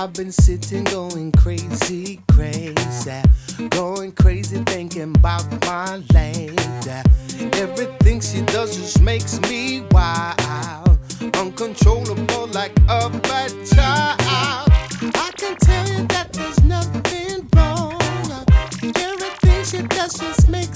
I've been sitting going crazy, crazy, going crazy thinking about my lady. Everything she does just makes me wild, uncontrollable like a bad child. I can tell you that there's nothing wrong. Everything she does just makes